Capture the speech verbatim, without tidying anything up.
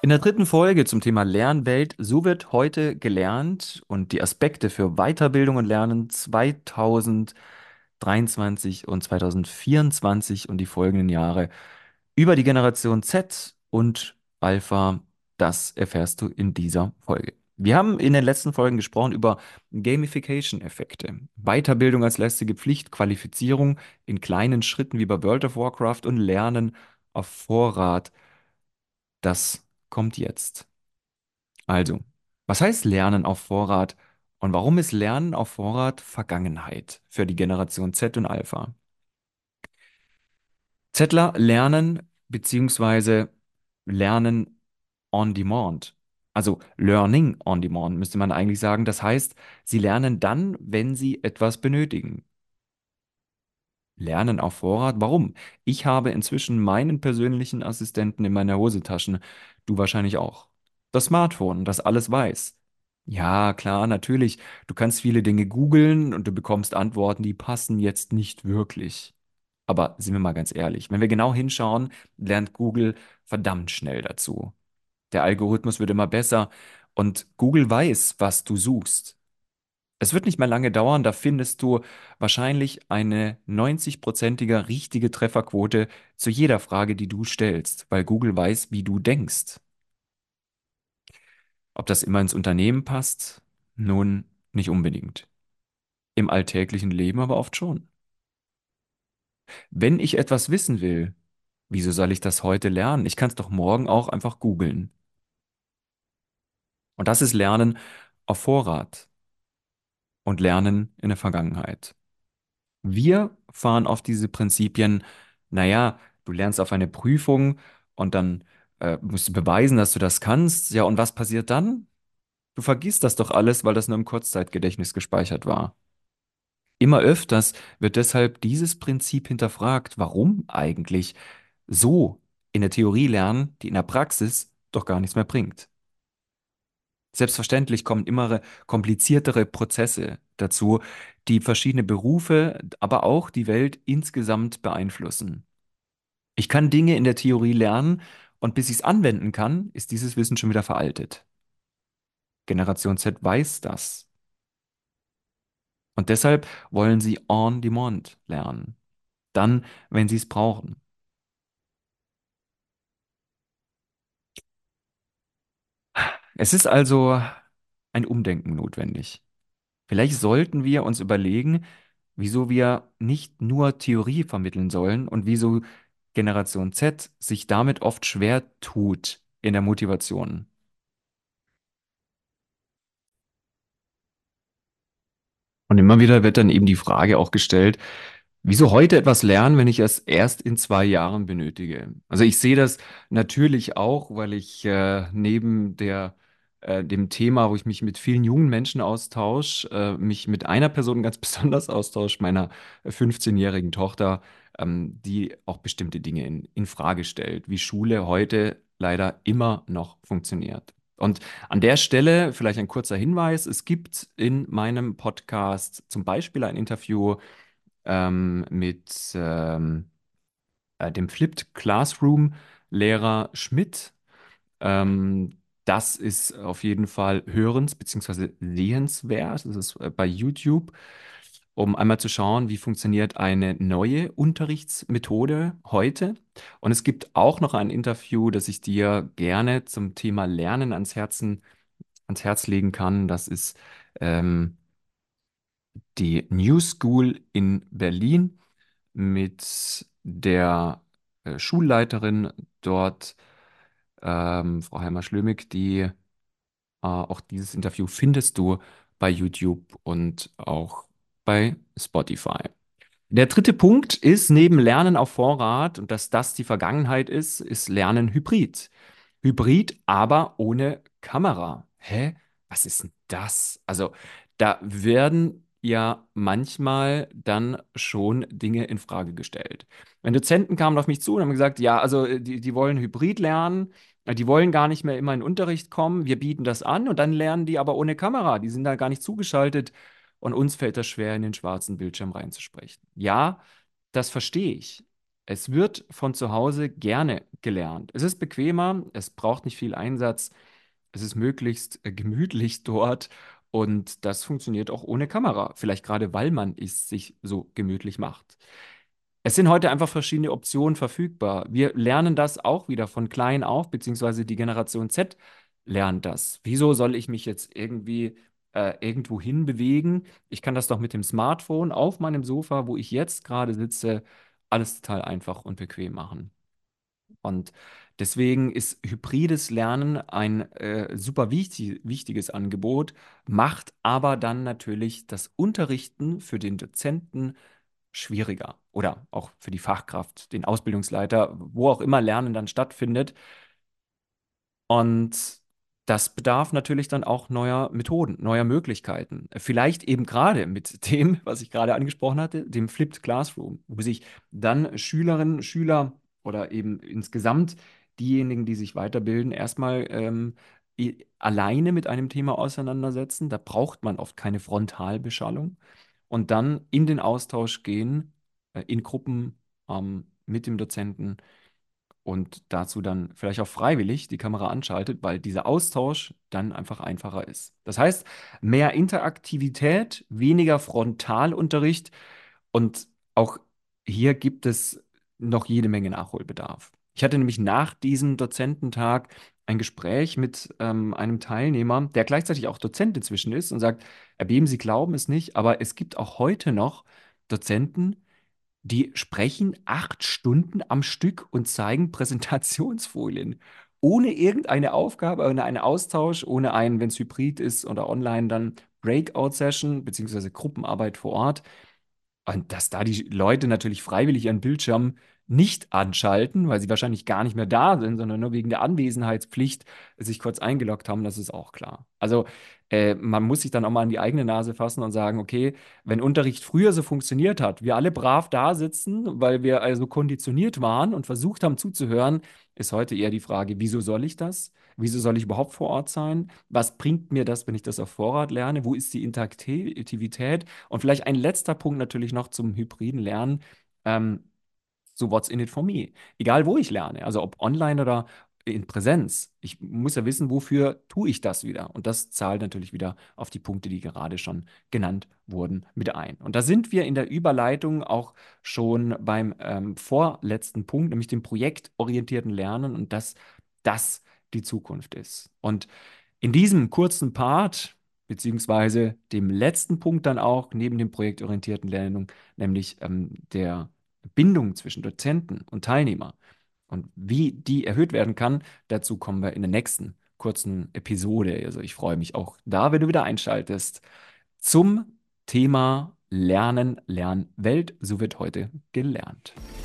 In der dritten Folge zum Thema Lernwelt, so wird heute gelernt und die Aspekte für Weiterbildung und Lernen zweitausenddreiundzwanzig und zweitausendvierundzwanzig und die folgenden Jahre über die Generation Z und Alpha, das erfährst du in dieser Folge. Wir haben in den letzten Folgen gesprochen über Gamification-Effekte, Weiterbildung als lästige Pflicht, Qualifizierung in kleinen Schritten wie bei World of Warcraft und Lernen auf Vorrat. Das kommt jetzt. Also, was heißt Lernen auf Vorrat und warum ist Lernen auf Vorrat Vergangenheit für die Generation Z und Alpha? Zettler lernen beziehungsweise lernen on demand. Also Learning on demand müsste man eigentlich sagen. Das heißt, sie lernen dann, wenn sie etwas benötigen. Lernen auf Vorrat. Warum? Ich habe inzwischen meinen persönlichen Assistenten in meiner Hosentasche. Du wahrscheinlich auch. Das Smartphone, das alles weiß. Ja, klar, natürlich. Du kannst viele Dinge googeln und du bekommst Antworten, die passen jetzt nicht wirklich. Aber sind wir mal ganz ehrlich, wenn wir genau hinschauen, lernt Google verdammt schnell dazu. Der Algorithmus wird immer besser und Google weiß, was du suchst. Es wird nicht mehr lange dauern, da findest du wahrscheinlich eine neunzig-prozentige richtige Trefferquote zu jeder Frage, die du stellst, weil Google weiß, wie du denkst. Ob das immer ins Unternehmen passt? Nun, nicht unbedingt. Im alltäglichen Leben aber oft schon. Wenn ich etwas wissen will, wieso soll ich das heute lernen? Ich kann es doch morgen auch einfach googeln. Und das ist Lernen auf Vorrat und Lernen in der Vergangenheit. Wir fahren auf diese Prinzipien, naja, du lernst auf eine Prüfung und dann äh, musst du beweisen, dass du das kannst. Ja, und was passiert dann? Du vergisst das doch alles, weil das nur im Kurzzeitgedächtnis gespeichert war. Immer öfters wird deshalb dieses Prinzip hinterfragt, warum eigentlich so in der Theorie lernen, die in der Praxis doch gar nichts mehr bringt. Selbstverständlich kommen immer kompliziertere Prozesse dazu, die verschiedene Berufe, aber auch die Welt insgesamt beeinflussen. Ich kann Dinge in der Theorie lernen und bis ich es anwenden kann, ist dieses Wissen schon wieder veraltet. Generation Z weiß das. Und deshalb wollen sie on demand lernen. Dann, wenn sie es brauchen. Es ist also ein Umdenken notwendig. Vielleicht sollten wir uns überlegen, wieso wir nicht nur Theorie vermitteln sollen und wieso Generation Z sich damit oft schwer tut in der Motivation. Und immer wieder wird dann eben die Frage auch gestellt, wieso heute etwas lernen, wenn ich es erst in zwei Jahren benötige? Also ich sehe das natürlich auch, weil ich äh, neben der, äh, dem Thema, wo ich mich mit vielen jungen Menschen austausche, äh, mich mit einer Person ganz besonders austausche, meiner fünfzehnjährigen Tochter, ähm, die auch bestimmte Dinge in, in Frage stellt, wie Schule heute leider immer noch funktioniert. Und an der Stelle vielleicht ein kurzer Hinweis. Es gibt in meinem Podcast zum Beispiel ein Interview ähm, mit ähm, äh, dem Flipped Classroom Lehrer Schmidt. Ähm, das ist auf jeden Fall hörens- bzw. sehenswert. Das ist äh, bei YouTube, um einmal zu schauen, wie funktioniert eine neue Unterrichtsmethode heute. Und es gibt auch noch ein Interview, das ich dir gerne zum Thema Lernen ans Herzen, ans Herz legen kann. Das ist ähm, die New School in Berlin mit der äh, Schulleiterin dort, ähm, Frau Heimer-Schlömig, die äh, auch dieses Interview findest du bei YouTube und auch bei Spotify. Der dritte Punkt ist, neben Lernen auf Vorrat und dass das die Vergangenheit ist, ist Lernen hybrid. Hybrid, aber ohne Kamera. Hä? Was ist denn das? Also, da werden ja manchmal dann schon Dinge in Frage gestellt. Wenn Dozenten kamen auf mich zu und haben gesagt, ja, also äh, die, die wollen Hybrid lernen, äh, die wollen gar nicht mehr immer in den Unterricht kommen, wir bieten das an und dann lernen die aber ohne Kamera, die sind da gar nicht zugeschaltet und uns fällt das schwer, in den schwarzen Bildschirm reinzusprechen. Ja, das verstehe ich. Es wird von zu Hause gerne gelernt. Es ist bequemer, es braucht nicht viel Einsatz, es ist möglichst äh, gemütlich dort und das funktioniert auch ohne Kamera. Vielleicht gerade, weil man es sich so gemütlich macht. Es sind heute einfach verschiedene Optionen verfügbar. Wir lernen das auch wieder von klein auf, beziehungsweise die Generation Z lernt das. Wieso soll ich mich jetzt irgendwie äh, irgendwo hinbewegen? Ich kann das doch mit dem Smartphone auf meinem Sofa, wo ich jetzt gerade sitze, alles total einfach und bequem machen. Und deswegen ist hybrides Lernen ein äh, super wichtig, wichtiges Angebot, macht aber dann natürlich das Unterrichten für den Dozenten schwieriger oder auch für die Fachkraft, den Ausbildungsleiter, wo auch immer Lernen dann stattfindet. Und das bedarf natürlich dann auch neuer Methoden, neuer Möglichkeiten. Vielleicht eben gerade mit dem, was ich gerade angesprochen hatte, dem Flipped Classroom, wo sich dann Schülerinnen, Schüler oder eben insgesamt diejenigen, die sich weiterbilden, erstmal ähm, i- alleine mit einem Thema auseinandersetzen. Da braucht man oft keine Frontalbeschallung und dann in den Austausch gehen, äh, in Gruppen ähm, mit dem Dozenten und dazu dann vielleicht auch freiwillig die Kamera anschaltet, weil dieser Austausch dann einfach einfacher ist. Das heißt, mehr Interaktivität, weniger Frontalunterricht und auch hier gibt es noch jede Menge Nachholbedarf. Ich hatte nämlich nach diesem Dozententag ein Gespräch mit ähm, einem Teilnehmer, der gleichzeitig auch Dozent inzwischen ist und sagt, Herr Behm, Sie glauben es nicht, aber es gibt auch heute noch Dozenten, die sprechen acht Stunden am Stück und zeigen Präsentationsfolien. Ohne irgendeine Aufgabe, ohne einen Austausch, ohne einen, wenn es hybrid ist oder online, dann Breakout-Session beziehungsweise Gruppenarbeit vor Ort. Und dass da die Leute natürlich freiwillig ihren Bildschirm nicht anschalten, weil sie wahrscheinlich gar nicht mehr da sind, sondern nur wegen der Anwesenheitspflicht sich kurz eingeloggt haben, das ist auch klar. Also äh, man muss sich dann auch mal an die eigene Nase fassen und sagen, okay, wenn Unterricht früher so funktioniert hat, wir alle brav da sitzen, weil wir also konditioniert waren und versucht haben zuzuhören, ist heute eher die Frage, wieso soll ich das? Wieso soll ich überhaupt vor Ort sein? Was bringt mir das, wenn ich das auf Vorrat lerne? Wo ist die Interaktivität? Und vielleicht ein letzter Punkt natürlich noch zum hybriden Lernen. Ähm, so what's in it for me? Egal, wo ich lerne, also ob online oder in Präsenz. Ich muss ja wissen, wofür tue ich das wieder? Und das zahlt natürlich wieder auf die Punkte, die gerade schon genannt wurden, mit ein. Und da sind wir in der Überleitung auch schon beim ähm, vorletzten Punkt, nämlich dem projektorientierten Lernen und dass das die Zukunft ist. Und in diesem kurzen Part, beziehungsweise dem letzten Punkt dann auch, neben dem projektorientierten Lernen, nämlich ähm, der Bindung zwischen Dozenten und Teilnehmer und wie die erhöht werden kann, dazu kommen wir in der nächsten kurzen Episode. Also ich freue mich auch da, wenn du wieder einschaltest, zum Thema Lernen, Lernwelt. So wird heute gelernt.